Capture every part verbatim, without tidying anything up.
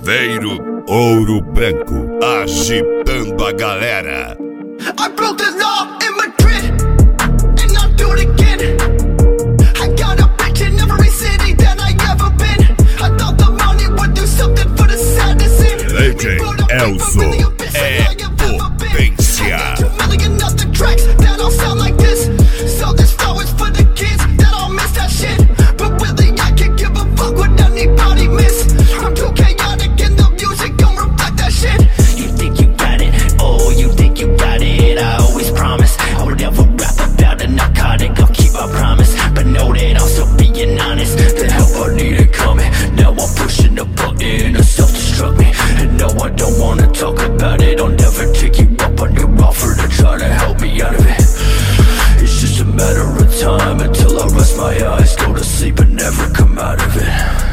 Saveiro Ouro Branco, agitando a galera. I broke the law in Madrid, and I'll do it again. I got a bitch in every city that I ever been. I thought the money would do something for the sadness in. Legend Elzo é potência. Two million other tracks that all sound like this. So this flow is for the kids that all miss that shit. But really I can't give a fuck what anybody miss. I'm too chaotic and the music don't reflect that shit. You think you got it, oh you think you got it. I always promise I would never rap about a narcotic. I'll keep my promise, but know that I'm still being honest. The help I needed coming, now I'm pushing the button to self-destruct me. And no, I don't wanna talk about it. I'll never take you up on your offer to try to help me out of it. It's just a matter of time until I rest my eyes, go to sleep and never come out of it.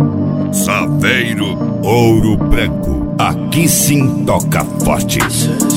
Saveiro Ouro Branco, aqui sim toca forte.